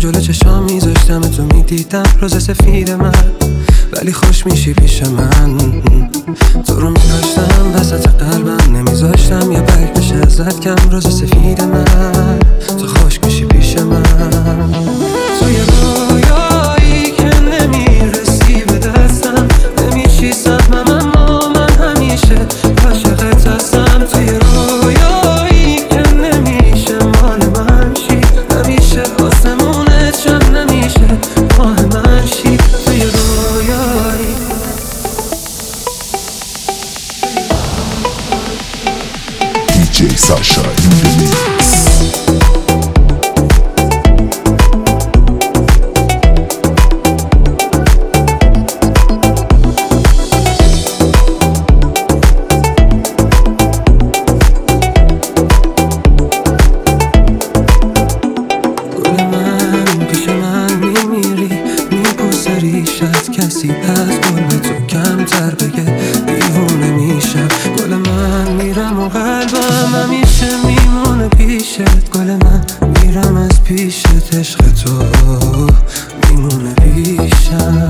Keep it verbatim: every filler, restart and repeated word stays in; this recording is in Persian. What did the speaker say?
جلو چشام میذاشتم تو میدیدم روز سفید من، ولی خوش میشی پیش من. تو رو میداشتم وسط قلبم، نمیذاشتم یه برگ بشه ازت کم. روز سفید من تو خوش میشی پیش من. تو یه رویایی که نمیرسی به دستم، نمیشی سهمم اما من همیشه عاشقت هستم. تو یه رویایی که نمیشه مال من شی، نمیشه آسمونت شم، نمیشه ماه من شی. تو یه رویایی دی جی ساشا این ریمیکس. ریشت کسی از گل به تو کمتر بگه دیوونه میشم. گل من میرم و قلبم همیشه میمونه پیشت. گل من میرم از پیشت، عشق تو میمونه پیشم.